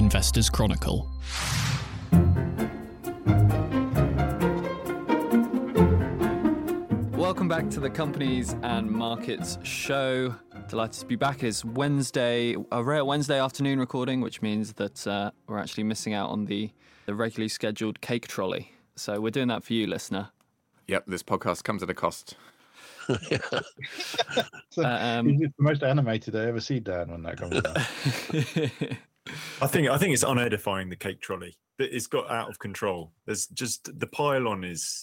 Investors Chronicle. Welcome back to the Companies and Markets show. Delighted to be back. It's Wednesday, a rare Wednesday afternoon recording, which means that we're actually missing out on the regularly scheduled cake trolley. So we're doing that for you, listener. Yep, this podcast comes at a cost. It's the most animated I ever see, Dan, when that comes out. I think it's unedifying, the cake trolley. It's got out of control. There's just the pylon is.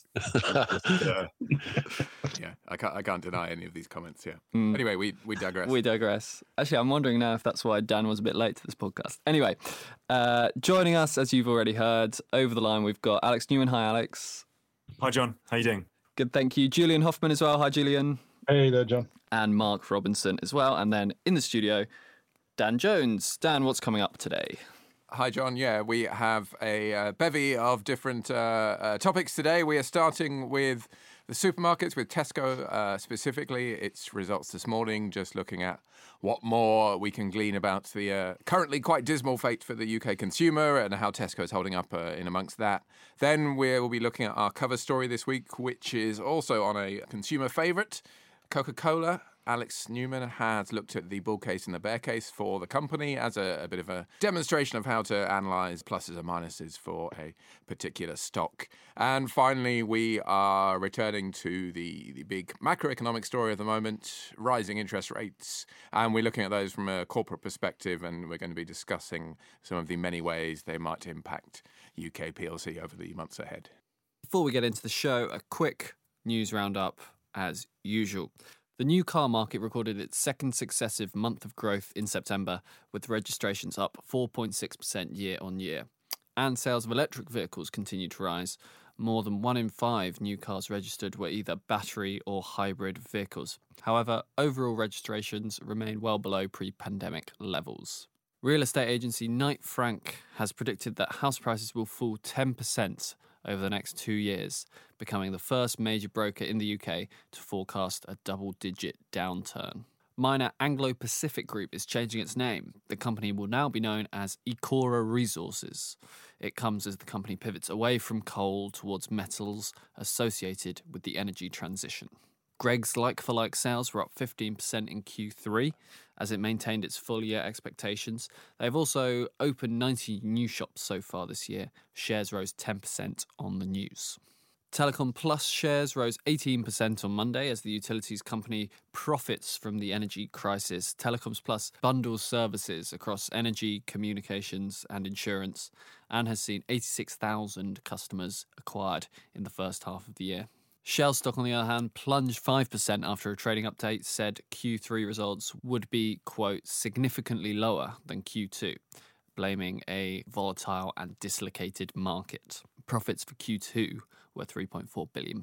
Yeah, I can't deny any of these comments. Yeah. Anyway, we digress. We digress. Actually, I'm wondering now if that's why Dan was a bit late to this podcast. Anyway, joining us, as you've already heard, over the line we've got Alex Newman. Hi, Alex. Hi, John. How you doing? Good, thank you. Julian Hoffman as well. Hi, Julian. Hey there, John. And Mark Robinson as well. And then in the studio, Dan Jones. Dan, what's coming up today? Hi, John. Yeah, we have a bevy of different topics today. We are starting with the supermarkets, with Tesco specifically. Its results this morning, just looking at what more we can glean about the currently quite dismal fate for the UK consumer and how Tesco is holding up in amongst that. Then we'll be looking at our cover story this week, which is also on a consumer favourite, Coca-Cola. Alex Newman has looked at the bull case and the bear case for the company as a bit of a demonstration of how to analyse pluses and minuses for a particular stock. And finally, we are returning to the big macroeconomic story of the moment, rising interest rates. And we're looking at those from a corporate perspective, and we're going to be discussing some of the many ways they might impact UK PLC over the months ahead. Before we get into the show, a quick news roundup as usual. The new car market recorded its second successive month of growth in September, with registrations up 4.6% year on year. And sales of electric vehicles continued to rise. More than 1 in 5 new cars registered were either battery or hybrid vehicles. However, overall registrations remain well below pre-pandemic levels. Real estate agency Knight Frank has predicted that house prices will fall 10% over the next 2 years, becoming the first major broker in the UK to forecast a double-digit downturn. Minor Anglo-Pacific Group is changing its name. The company will now be known as Ecora Resources. It comes as the company pivots away from coal towards metals associated with the energy transition. Greggs like-for-like sales were up 15% in Q3 as it maintained its full-year expectations. They've also opened 90 new shops so far this year. Shares rose 10% on the news. Telecom Plus shares rose 18% on Monday as the utilities company profits from the energy crisis. Telecoms Plus bundles services across energy, communications and insurance and has seen 86,000 customers acquired in the first half of the year. Shell stock, on the other hand, plunged 5% after a trading update said Q3 results would be, quote, significantly lower than Q2, blaming a volatile and dislocated market. Profits for Q2 were £3.4 billion.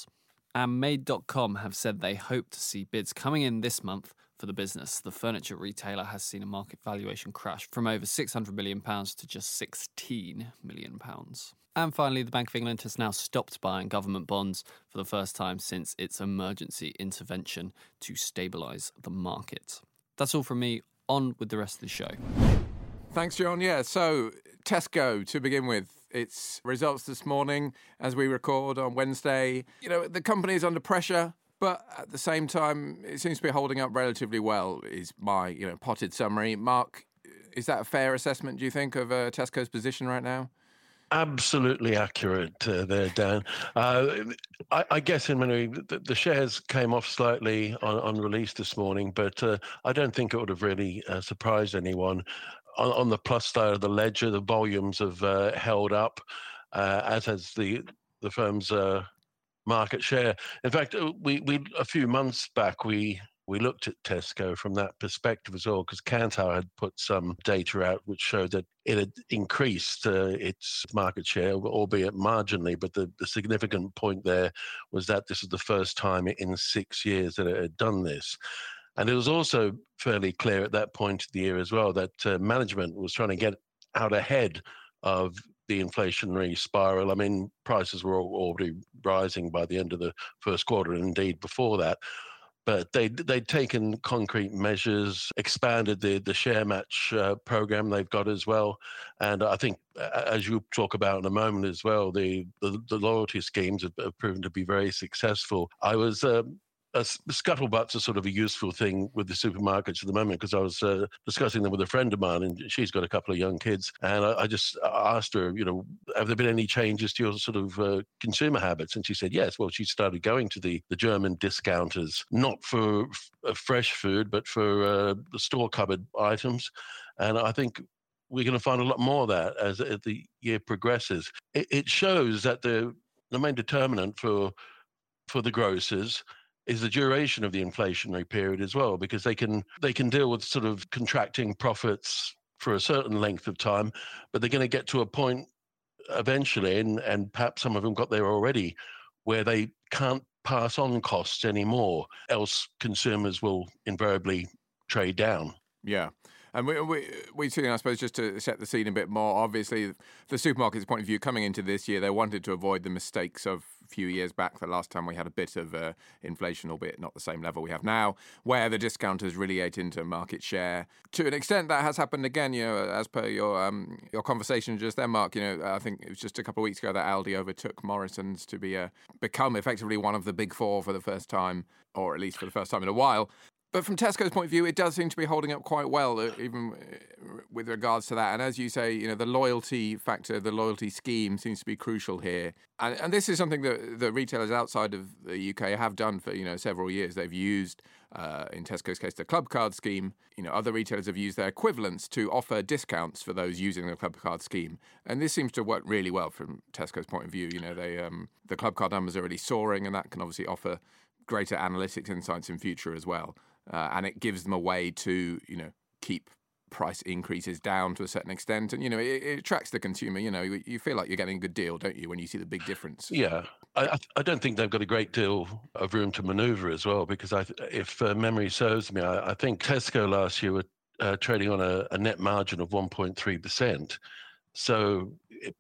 And Made.com have said they hope to see bids coming in this month for the business. The furniture retailer has seen a market valuation crash from over £600 million to just £16 million. And finally, the Bank of England has now stopped buying government bonds for the first time since its emergency intervention to stabilise the market. That's all from me. On with the rest of the show. Thanks, John. Yeah, so Tesco, to begin with, its results this morning as we record on Wednesday. You know, the company is under pressure, but at the same time, it seems to be holding up relatively well, is my, potted summary. Mark, is that a fair assessment, do you think, of Tesco's position right now? Absolutely accurate there, Dan. I guess in many the shares came off slightly on release this morning, but I don't think it would have really surprised anyone. On the plus side of the ledger, the volumes have held up, as has the firm's market share. In fact, we a few months back we looked at Tesco from that perspective as well, because Kantar had put some data out which showed that it had increased its market share, albeit marginally. But the significant point there was that this was the first time in 6 years that it had done this. And it was also fairly clear at that point of the year as well that management was trying to get out ahead of the inflationary spiral. I mean, prices were already rising by the end of the first quarter, and indeed before that. but they'd taken concrete measures, expanded the share match program they've got as well. And I think, as you talk about in a moment as well, the loyalty schemes have proven to be very successful. I was scuttlebutt's a sort of a useful thing with the supermarkets at the moment, because I was discussing them with a friend of mine, and she's got a couple of young kids, and I just asked her, have there been any changes to your sort of consumer habits? And she said yes. Well, she started going to the German discounters, not for fresh food, but for the store cupboard items, and I think we're going to find a lot more of that as the year progresses. It shows that the main determinant for the grocers is the duration of the inflationary period as well, because they can deal with sort of contracting profits for a certain length of time, but they're going to get to a point eventually, and perhaps some of them got there already, where they can't pass on costs anymore, else consumers will invariably trade down. Yeah. And we've seen, I suppose, just to set the scene a bit more, obviously, the supermarket's point of view coming into this year, they wanted to avoid the mistakes of a few years back, the last time we had a bit of inflation, albeit not the same level we have now, where the discounters really ate into market share. To an extent, that has happened again, as per your conversation just then, Mark. I think it was just a couple of weeks ago that Aldi overtook Morrison's to become effectively one of the big four for the first time, or at least for the first time in a while. But from Tesco's point of view, it does seem to be holding up quite well, even with regards to that. And as you say, the loyalty factor, the loyalty scheme seems to be crucial here. And this is something that the retailers outside of the UK have done for, several years. They've used, in Tesco's case, the Club Card scheme. Other retailers have used their equivalents to offer discounts for those using the Club Card scheme. And this seems to work really well from Tesco's point of view. The Club Card numbers are really soaring, and that can obviously offer greater analytics insights in future as well. And it gives them a way to, keep price increases down to a certain extent. And, it attracts the consumer. You feel like you're getting a good deal, don't you, when you see the big difference? Yeah. I don't think they've got a great deal of room to maneuver as well, because if memory serves me, I think Tesco last year were trading on a net margin of 1.3%. So,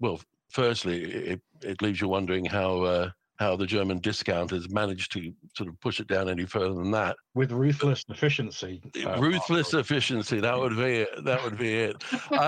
firstly, it leaves you wondering how the German discounters managed to sort of push it down any further than that. With ruthless efficiency. Ruthless efficiency, that would be it. That would be it.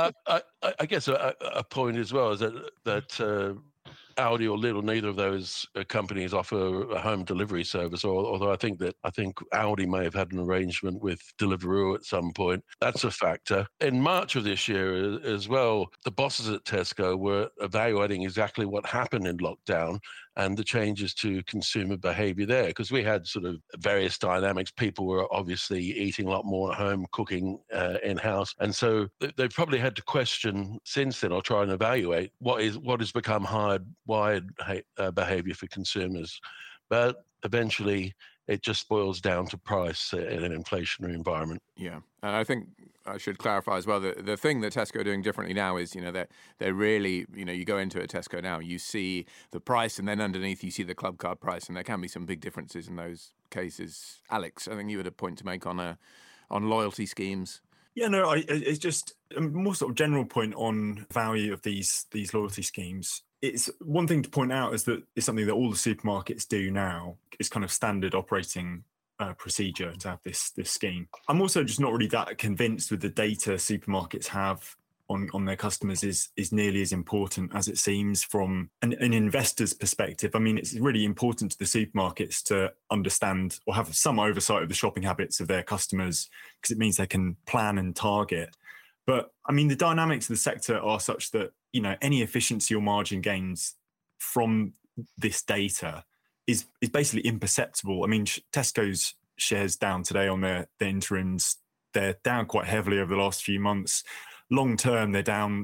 I guess a point as well is that Aldi or Lidl, neither of those companies offer a home delivery service, although I think Aldi may have had an arrangement with Deliveroo at some point. That's a factor. In March of this year as well, the bosses at Tesco were evaluating exactly what happened in lockdown and the changes to consumer behavior there, because we had sort of various dynamics. People were obviously eating a lot more at home, cooking in-house. And so they've probably had to question since then, or try and evaluate what has become hardwired behavior for consumers. But eventually it just boils down to price in an inflationary environment. Yeah. And I think I should clarify as well that the thing that Tesco are doing differently now is, they're really, you go into a Tesco now, you see the price, and then underneath you see the Club Card price, and there can be some big differences in those cases. Alex, I think you had a point to make on loyalty schemes. Yeah, no, it's just a more sort of general point on value of these loyalty schemes. It's one thing to point out is that it's something that all the supermarkets do now. It's kind of standard operating procedure to have this scheme. I'm also just not really that convinced with the data supermarkets have on their customers is nearly as important as it seems from an investor's perspective. I mean, it's really important to the supermarkets to understand or have some oversight of the shopping habits of their customers, because it means they can plan and target. But I mean, the dynamics of the sector are such that, any efficiency or margin gains from this data is basically imperceptible. I mean, Tesco's shares down today on their interims. They're down quite heavily over the last few months. Long term, they're down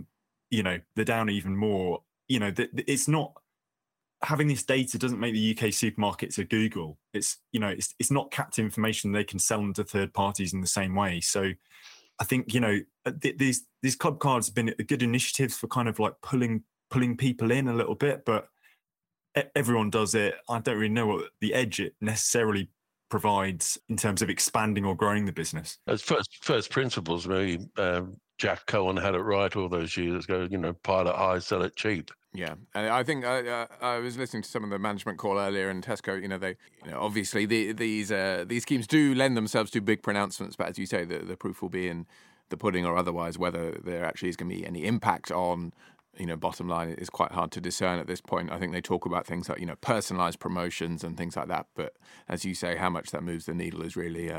even more. It's not, having this data doesn't make the UK supermarkets a Google. It's not capped information they can sell them to third parties in the same way. So I think, these club cards have been a good initiative for kind of like pulling people in a little bit, but everyone does it. I don't really know what the edge it necessarily provides in terms of expanding or growing the business. As first principles, maybe Jack Cohen had it right all those years ago. Pilot high, sell it cheap. Yeah, and I think I was listening to some of the management call earlier, and Tesco, obviously these schemes do lend themselves to big pronouncements, but as you say, the proof will be in the pudding or otherwise. Whether there actually is going to be any impact on bottom line is quite hard to discern at this point. I think they talk about things like personalised promotions and things like that, but as you say, how much that moves the needle is really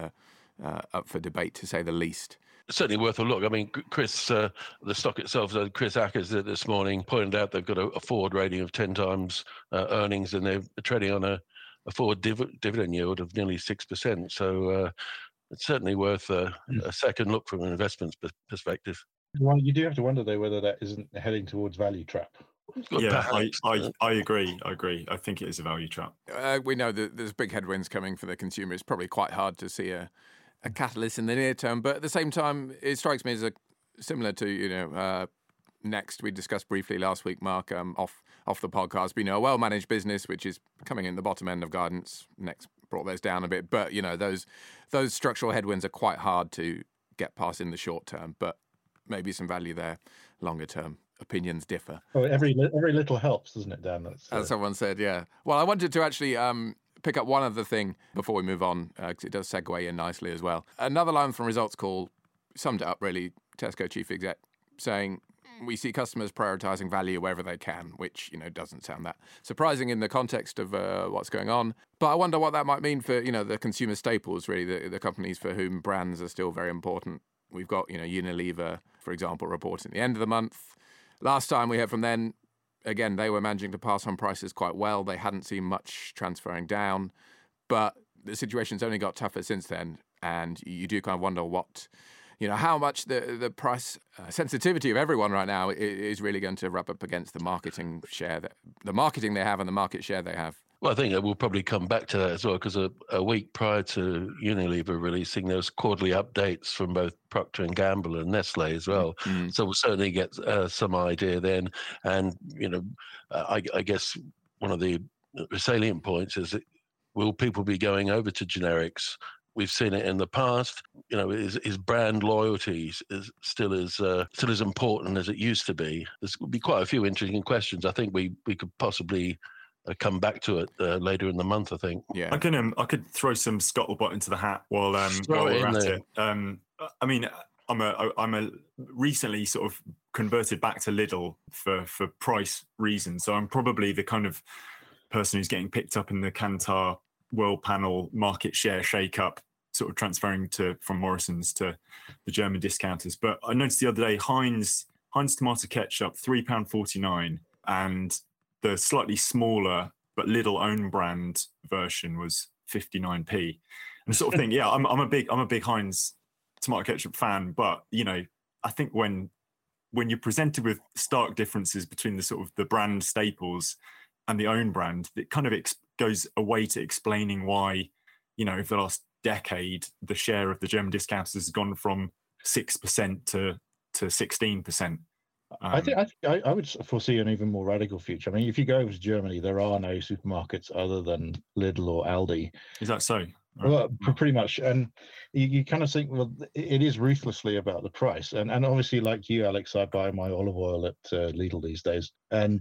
up for debate, to say the least. Certainly worth a look. I mean, Chris, the stock itself, Chris Ackers this morning pointed out they've got a forward rating of 10 times earnings, and they're trading on a forward dividend yield of nearly 6%. So it's certainly worth a second look from an investment perspective. Well, you do have to wonder, though, whether that isn't heading towards value trap. Yeah, I agree. I think it is a value trap. We know that there's big headwinds coming for the consumer. It's probably quite hard to see a catalyst in the near term, but at the same time, it strikes me as similar to Next. We discussed briefly last week, Mark, off the podcast. But, a well-managed business which is coming in the bottom end of guidance. Next brought those down a bit, but those structural headwinds are quite hard to get past in the short term. But maybe some value there longer term. Opinions differ. Oh, every little helps, doesn't it, Dan? As someone said, yeah. Well, I wanted to actually pick up one other thing before we move on, because it does segue in nicely as well. Another line from results call summed it up really. Tesco chief exec saying, we see customers prioritising value wherever they can, which doesn't sound that surprising in the context of what's going on. But I wonder what that might mean for the consumer staples, really, the companies for whom brands are still very important. We've got Unilever, for example, reporting at the end of the month. Last time we heard from them, again, they were managing to pass on prices quite well. They hadn't seen much transferring down, but the situation's only got tougher since then. And you do kind of wonder how much the price sensitivity of everyone right now is really going to rub up against the marketing share, the marketing they have and the market share they have. Well, I think we'll probably come back to that as well, because a week prior to Unilever releasing those quarterly updates from both Procter & Gamble and Nestle as well. Mm-hmm. So we'll certainly get some idea then. And, I guess one of the salient points is, will people be going over to generics? We've seen it in the past. Is brand loyalty is still as important as it used to be? There's will be quite a few interesting questions. I think we could possibly come back to it later in the month, I think. Yeah, I could throw some scuttlebutt into the hat while we're at it. I mean, I'm a recently sort of converted back to Lidl for price reasons. So I'm probably the kind of person who's getting picked up in the Kantar World Panel market share shake-up, sort of transferring from Morrison's to the German discounters. But I noticed the other day, Heinz tomato ketchup, £3.49, and the slightly smaller but Lidl own brand version was 59p. And sort of thing, yeah, I'm a big Heinz tomato ketchup fan, but I think when you're presented with stark differences between the sort of the brand staples and the own brand, it kind of goes away to explaining why, over the last decade, the share of the German discounters has gone from 6% to 16%. I would foresee an even more radical future. I mean, if you go over to Germany, there are no supermarkets other than Lidl or Aldi. Is that so? Well, pretty much. And you kind of think, well, it is ruthlessly about the price. And obviously, like you, Alex, I buy my olive oil at Lidl these days. And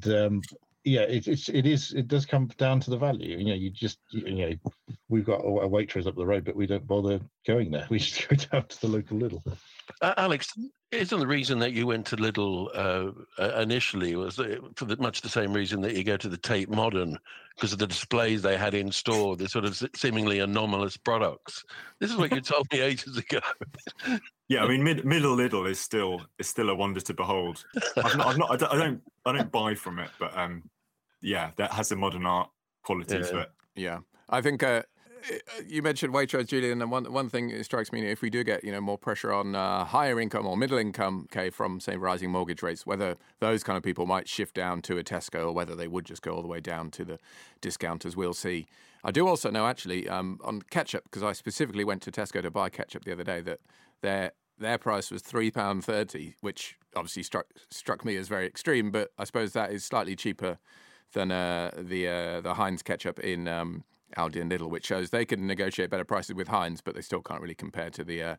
it does come down to the value. We've got a Waitrose up the road, but we don't bother going there. We just go down to the local Lidl. Alex, isn't the reason that you went to Lidl initially was for much the same reason that you go to the Tate Modern, because of the displays they had in store, the sort of seemingly anomalous products? This is what you told me ages ago. Yeah, I mean, middle Lidl is still a wonder to behold. I don't buy from it, but that has a modern art quality to it. Yeah, I think you mentioned Waitrose, Julian, and one thing that strikes me, if we do get more pressure on higher income or middle income, from say rising mortgage rates, whether those kind of people might shift down to a Tesco or whether they would just go all the way down to the discounters, we'll see. I do also know actually on ketchup, because I specifically went to Tesco to buy ketchup the other day, that their price was £3.30, which obviously struck me as very extreme, but I suppose that is slightly cheaper than the Heinz ketchup in Aldi and Lidl, which shows they can negotiate better prices with Heinz, but they still can't really compare to the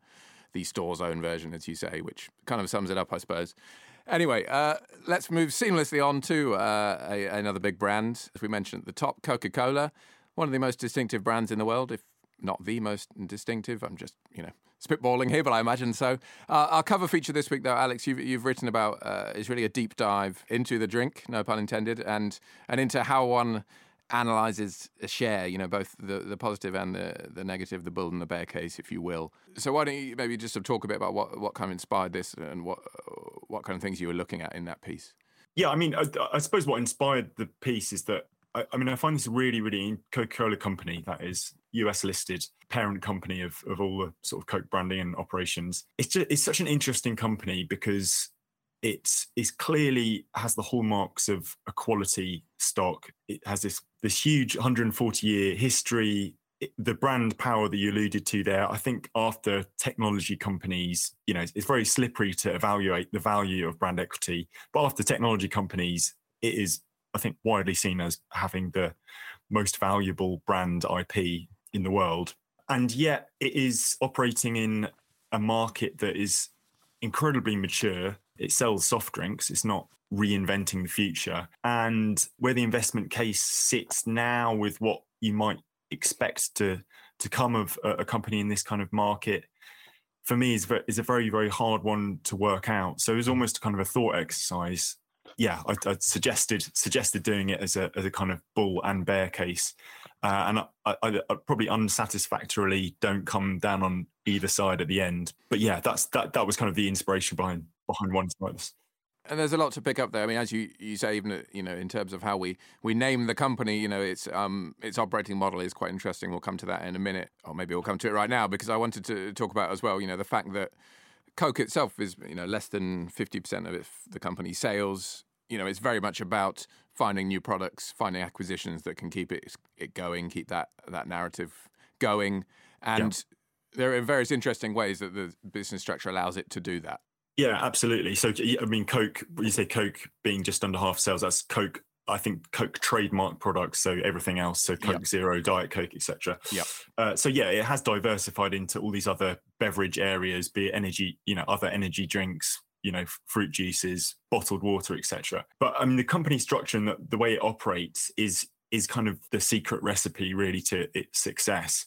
the store's own version, as you say, which kind of sums it up, I suppose. Anyway, let's move seamlessly on to another big brand. As we mentioned at the top, Coca-Cola, one of the most distinctive brands in the world, if not the most distinctive. I'm just, spitballing here, but I imagine so. Our cover feature this week, though, Alex, you've written about is really a deep dive into the drink, no pun intended, and into how one analyzes a share, both the positive and the negative, the bull and the bear case, if you will. So why don't you maybe just sort of talk a bit about what kind of inspired this and what kind of things you were looking at in that piece? Yeah, I mean, I suppose what inspired the piece is that, I find this really, really Coca-Cola company, that is US listed parent company of all the sort of Coke branding and operations. It's such an interesting company because it clearly has the hallmarks of a quality stock. It has this huge 140-year history. The brand power that you alluded to there, I think after technology companies, it's very slippery to evaluate the value of brand equity. But after technology companies, it is, I think, widely seen as having the most valuable brand IP in the world. And yet it is operating in a market that is incredibly mature. It sells soft drinks. It's not reinventing the future. And where the investment case sits now with what you might expect to come of a company in this kind of market, for me, is a very, very hard one to work out. So it was almost kind of a thought exercise. Yeah, I suggested doing it as a kind of bull and bear case, and I probably unsatisfactorily don't come down on either side at the end. But yeah, that was kind of the inspiration behind one like this. And there's a lot to pick up there. I mean, as you say, even in terms of how we name the company, its operating model is quite interesting. We'll come to that in a minute, or maybe we'll come to it right now, because I wanted to talk about as well, the fact that Coke itself is, less than 50% of the company's sales. It's very much about finding new products, finding acquisitions that can keep it going, keep that narrative going. And there are various interesting ways that the business structure allows it to do that. Yeah, absolutely. So, I mean, Coke, when you say Coke being just under half sales, that's Coke, I think Coke trademark products, so everything else, so Coke Zero, Diet Coke, etc. Yeah. So yeah, it has diversified into all these other beverage areas, be it energy, other energy drinks, fruit juices, bottled water, etc. But I mean, the company structure and the way it operates is kind of the secret recipe really to its success.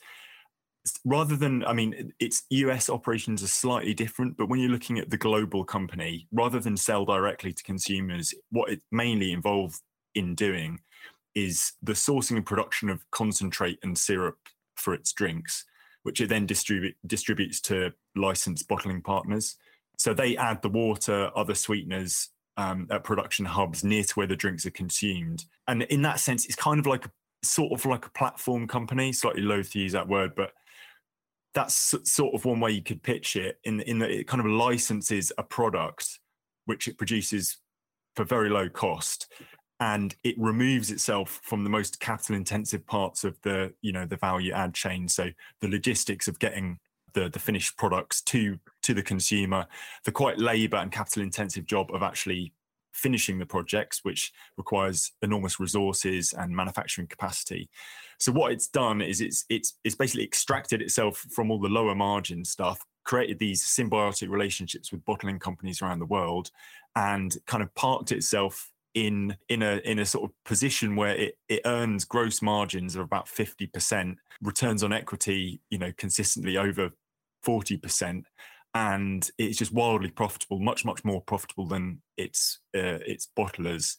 Rather than, its US operations are slightly different, but when you're looking at the global company, rather than sell directly to consumers, what it mainly involved in doing is the sourcing and production of concentrate and syrup for its drinks, which it then distributes to licensed bottling partners. So they add the water, other sweeteners at production hubs near to where the drinks are consumed. And in that sense, it's kind of like a platform company, slightly loath to use that word, but that's sort of one way you could pitch it in that it kind of licenses a product which it produces for very low cost, and it removes itself from the most capital intensive parts of the value add chain. So the logistics of getting the finished products to the consumer, the quite labor and capital intensive job of actually finishing the projects, which requires enormous resources and manufacturing capacity. So what it's done is it's basically extracted itself from all the lower margin stuff, created these symbiotic relationships with bottling companies around the world, and kind of parked itself in a sort of position where it earns gross margins of about 50%, returns on equity, consistently over 40%. And it's just wildly profitable, much, much more profitable than its bottlers.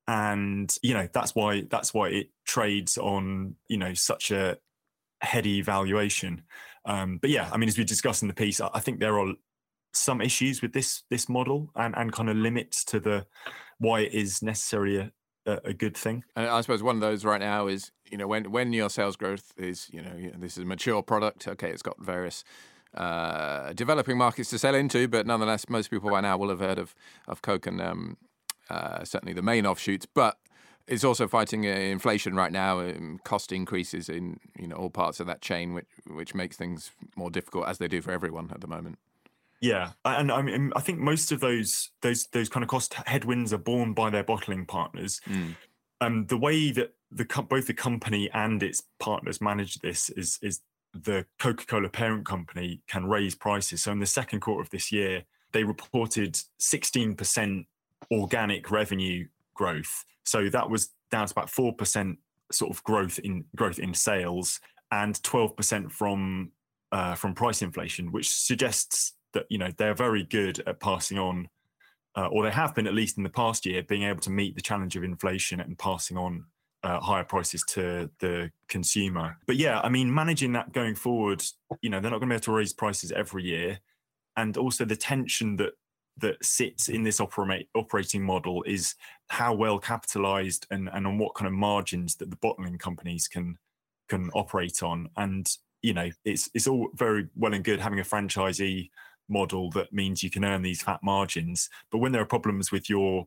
And, that's why it trades on, such a heady valuation. But yeah, as we discussed in the piece, I think there are some issues with this model and kind of limits to why it is necessarily a good thing. And I suppose one of those right now is, when your sales growth is, this is a mature product, okay, it's got various developing markets to sell into, but nonetheless, most people by now will have heard of Coke and certainly the main offshoots. But it's also fighting inflation right now, cost increases in all parts of that chain, which makes things more difficult, as they do for everyone at the moment. Yeah, and I think most of those kind of cost headwinds are borne by their bottling partners. The way that both the company and its partners manage this is the Coca-Cola parent company can raise prices. So in the second quarter of this year, they reported 16% organic revenue growth. So that was down to about 4% sort of growth in sales and 12% from price inflation, which suggests that, you know, they're very good at passing on, or they have been, at least in the past year, being able to meet the challenge of inflation and passing on higher prices to the consumer. But yeah, I mean, managing that going forward, you know, they're not going to be able to raise prices every year. And also the tension that sits in this operating model is how well capitalized and on what kind of margins that the bottling companies can operate on. And, you know, it's all very well and good having a franchisee model that means you can earn these fat margins. But when there are problems with your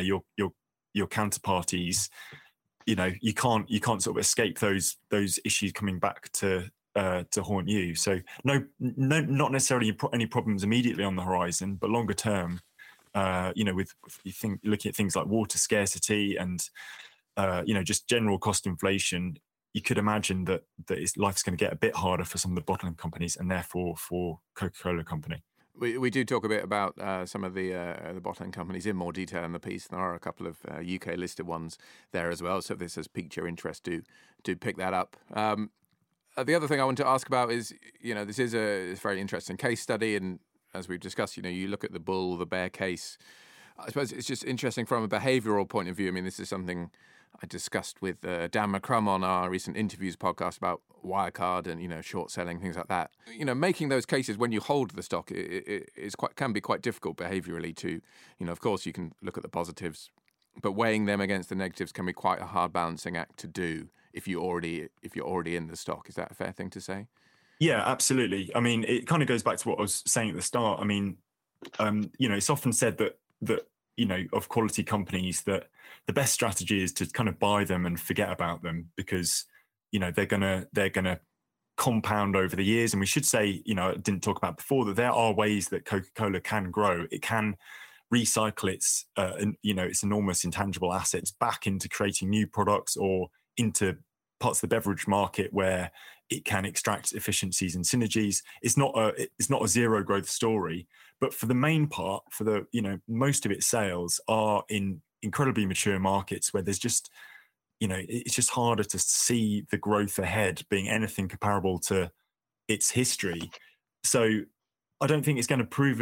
counterparties, you know, you can't sort of escape those issues coming back to haunt you. So no, not necessarily any problems immediately on the horizon, but longer term, you know, looking at things like water scarcity and you know, just general cost inflation, you could imagine that life's going to get a bit harder for some of the bottling companies and therefore for Coca-Cola Company. We do talk a bit about some of the bottling companies in more detail in the piece. There are a couple of UK listed ones there as well. So if this has piqued your interest, do pick that up. The other thing I want to ask about is, you know, this is a very interesting case study. And as we've discussed, you know, you look at the bull, the bear case. I suppose it's just interesting from a behavioural point of view. I mean, this is something I discussed with Dan McCrum on our recent interviews podcast about Wirecard and, you know, short selling, things like that. You know, making those cases when you hold the stock can be quite difficult behaviourally to, you know, of course you can look at the positives, but weighing them against the negatives can be quite a hard balancing act to do if you're already in the stock. Is that a fair thing to say? Yeah, absolutely. I mean, it kind of goes back to what I was saying at the start. I mean, you know, it's often said that you know, of quality companies, that the best strategy is to kind of buy them and forget about them because, you know, they're gonna compound over the years. And we should say, you know, I didn't talk about before, that there are ways that Coca-Cola can grow. It can recycle its you know, its enormous intangible assets back into creating new products or into parts of the beverage market where it can extract efficiencies and synergies. It's not a zero growth story, but for the main part, for the, you know, most of its sales are in incredibly mature markets where there's just, you know, it's just harder to see the growth ahead being anything comparable to its history. So I don't think it's going to prove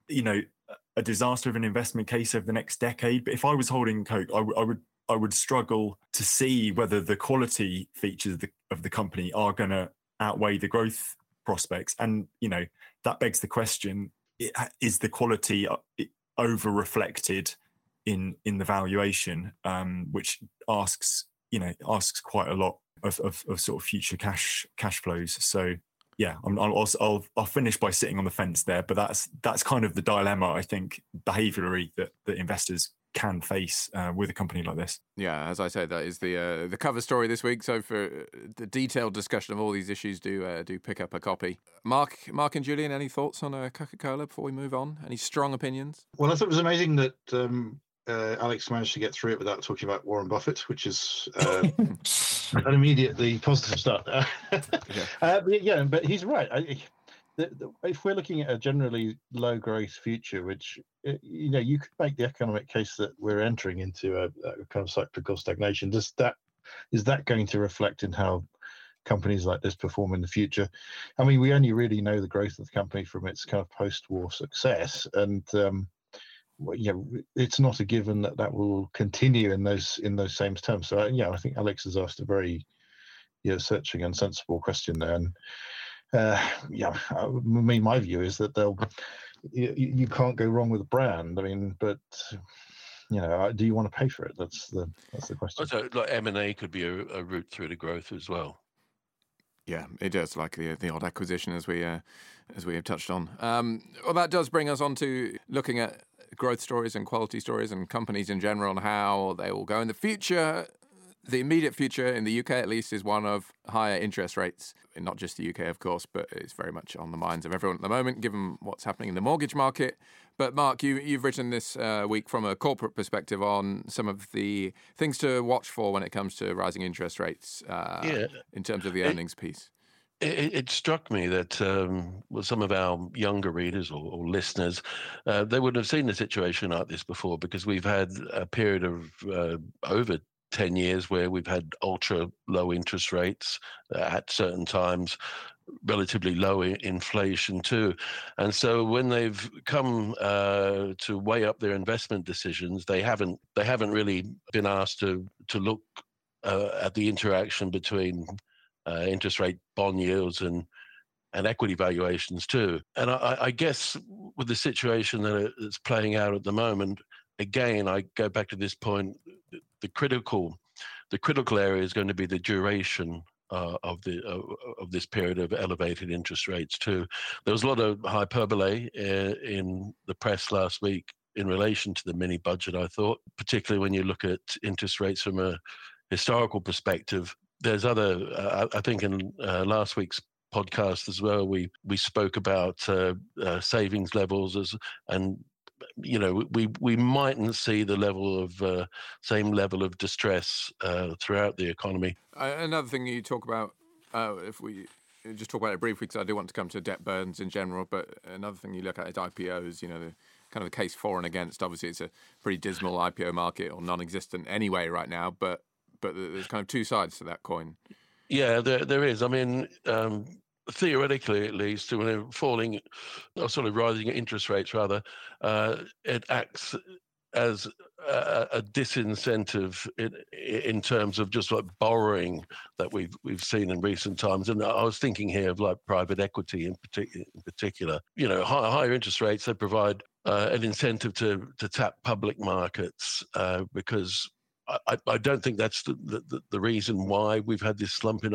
a disaster of an investment case over the next decade. But if I was holding Coke, I would struggle to see whether the quality features of the company are going to outweigh the growth prospects. And, you know, that begs the question, is the quality over reflected in the valuation, which asks quite a lot of sort of future cash flows. So yeah, I'll finish by sitting on the fence there, but that's kind of the dilemma, I think, behaviourally that investors can face with a company like this. Yeah, as I said, that is the cover story this week. So for the detailed discussion of all these issues, do pick up a copy. Mark and Julian, any thoughts on Coca-Cola before we move on? Any strong opinions? Well, I thought it was amazing that Alex managed to get through it without talking about Warren Buffett, which is an immediately positive start. But he's right. If we're looking at a generally low growth future, which, you know, you could make the economic case that we're entering into a kind of cyclical stagnation, is that going to reflect in how companies like this perform in the future? I mean, we only really know the growth of the company from its kind of post-war success, and it's not a given that will continue in those same terms. So I think Alex has asked a very searching and sensible question there, and I mean, my view is that you can't go wrong with a brand. I mean, but you know, do you want to pay for it? That's the question. So, like M&A could be a route through to growth as well. Yeah, it does, like the odd acquisition, as we have touched on. Well, that does bring us on to looking at growth stories and quality stories and companies in general and how they will go in the future. The immediate future, in the UK at least, is one of higher interest rates. Not just the UK, of course, but it's very much on the minds of everyone at the moment, given what's happening in the mortgage market. But Mark, you've written this week from a corporate perspective on some of the things to watch for when it comes to rising interest rates in terms of the earnings piece. It struck me that some of our younger readers or listeners, they wouldn't have seen a situation like this before, because we've had a period of over 10 years where we've had ultra low interest rates at certain times, relatively low inflation too. And so when they've come to weigh up their investment decisions, they haven't really been asked to look at the interaction between interest rate bond yields and equity valuations too. And I guess with the situation that is playing out at the moment, again, I go back to this point, the critical area is going to be the duration of this period of elevated interest rates too. There was a lot of hyperbole in the press last week in relation to the mini budget, I thought, particularly when you look at interest rates from a historical perspective. There's other, I think in last week's podcast as well, we spoke about savings levels and we mightn't see the same level of distress throughout the economy. Another thing you talk about, if we just talk about it briefly, because I do want to come to debt burdens in general, but another thing you look at is IPOs, the kind of the case for and against. Obviously, it's a pretty dismal IPO market, or non-existent anyway right now, but there's kind of two sides to that coin. Yeah, there is. I mean, theoretically, at least, when falling or sort of rising interest rates, rather, it acts as a disincentive in terms of just like borrowing that we've seen in recent times. And I was thinking here of like private equity in particular. Higher interest rates, they provide an incentive to tap public markets because I don't think that's the reason why we've had this slump in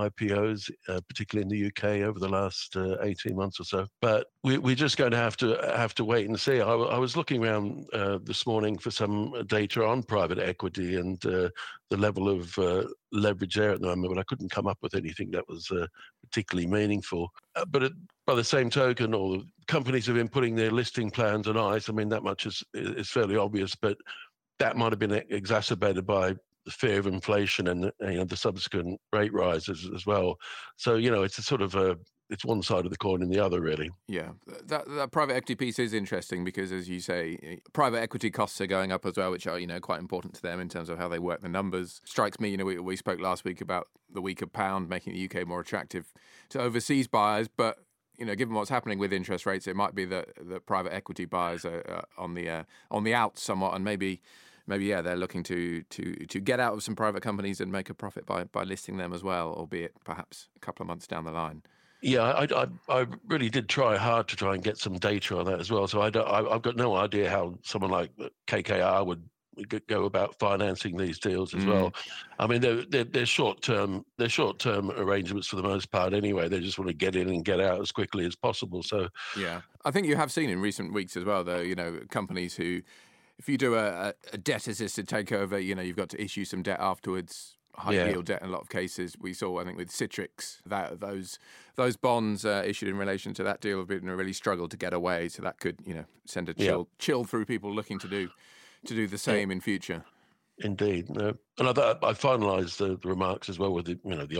IPOs, particularly in the UK over the last 18 months or so. But we're just going to have to wait and see. I was looking around this morning for some data on private equity and the level of leverage there at the moment, but I couldn't come up with anything that was particularly meaningful. But by the same token, all the companies have been putting their listing plans on ice. I mean, that much is fairly obvious, but that might have been exacerbated by the fear of inflation and the subsequent rate rises as well. So it's a sort of it's one side of the coin and the other, really. Yeah, that private equity piece is interesting because, as you say, private equity costs are going up as well, which are quite important to them in terms of how they work the numbers. Strikes me, we spoke last week about the weaker pound making the UK more attractive to overseas buyers, but given what's happening with interest rates, it might be that the private equity buyers are on the out somewhat, and maybe they're looking to get out of some private companies and make a profit by listing them as well, albeit perhaps a couple of months down the line. Yeah, I really did try hard to try and get some data on that as well. So I've got no idea how someone like KKR would go about financing these deals as well. I mean, they're short-term arrangements for the most part anyway. They just want to get in and get out as quickly as possible. So yeah, I think you have seen in recent weeks as well, though, companies who, if you do a debt-assisted takeover, you've got to issue some debt afterwards, high-yield debt in a lot of cases. We saw, I think, with Citrix, that those bonds issued in relation to that deal have been really struggled to get away. So that could, send a chill through people looking to do the same in future. Indeed, and I finalised the remarks as well with the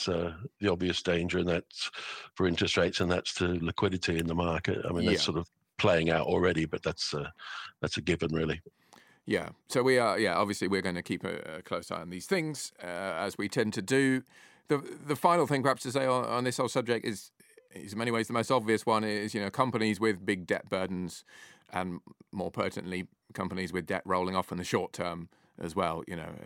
obvious danger, and that's for interest rates, and that's to liquidity in the market. I mean, that's sort of playing out already, but that's a given, really. Yeah. So we are. Yeah. Obviously, we're going to keep a close eye on these things as we tend to do. The final thing, perhaps, to say on this whole subject is in many ways the most obvious one is companies with big debt burdens, and more pertinently, companies with debt rolling off in the short term as well.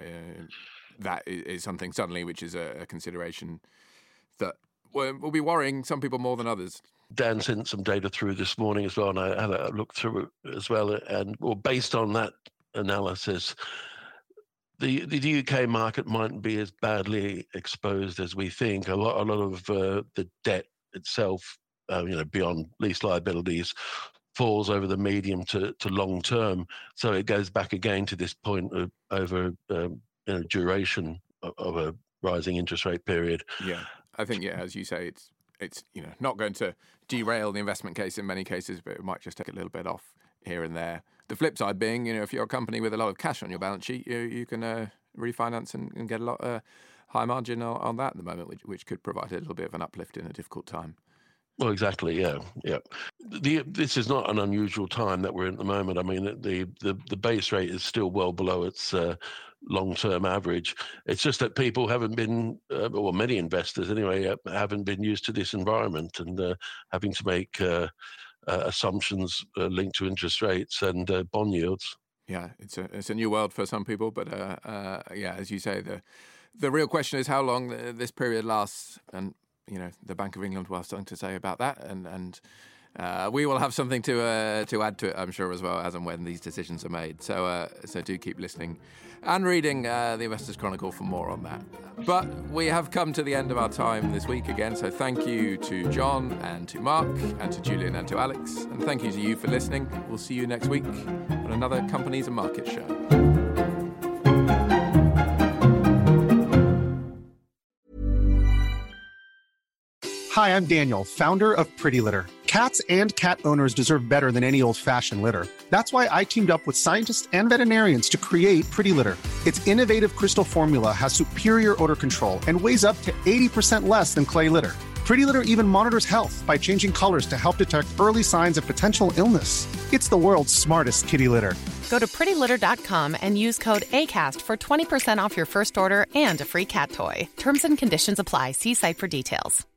That is something suddenly which is a consideration that will be worrying some people more than others. Dan sent some data through this morning as well, and I had a look through it as well. And based on that analysis, the UK market mightn't be as badly exposed as we think. A lot of the debt itself, beyond lease liabilities, falls over the medium to long term. So it goes back again to this point of over duration of a rising interest rate period. Yeah, I think as you say, it's not going to derail the investment case in many cases, but it might just take a little bit off here and there. The flip side being, if you're a company with a lot of cash on your balance sheet, you can refinance and get a lot high margin on that at the moment, which could provide a little bit of an uplift in a difficult time. Well, exactly. Yeah. This is not an unusual time that we're in at the moment. I mean, the base rate is still well below its long-term average. It's just that people haven't been, or many investors anyway, haven't been used to this environment and having to make assumptions linked to interest rates and bond yields. Yeah, it's a new world for some people, but as you say, the real question is how long this period lasts, and the Bank of England will have something to say about that, and we will have something to add to it, I'm sure, as well, as and when these decisions are made. So do keep listening and reading the Investors Chronicle for more on that. But we have come to the end of our time this week again, so thank you to John and to Mark and to Julian and to Alex, and thank you to you for listening. We'll see you next week on another Companies and Markets show. Hi, I'm Daniel, founder of Pretty Litter. Cats and cat owners deserve better than any old-fashioned litter. That's why I teamed up with scientists and veterinarians to create Pretty Litter. Its innovative crystal formula has superior odor control and weighs up to 80% less than clay litter. Pretty Litter even monitors health by changing colors to help detect early signs of potential illness. It's the world's smartest kitty litter. Go to prettylitter.com and use code ACAST for 20% off your first order and a free cat toy. Terms and conditions apply. See site for details.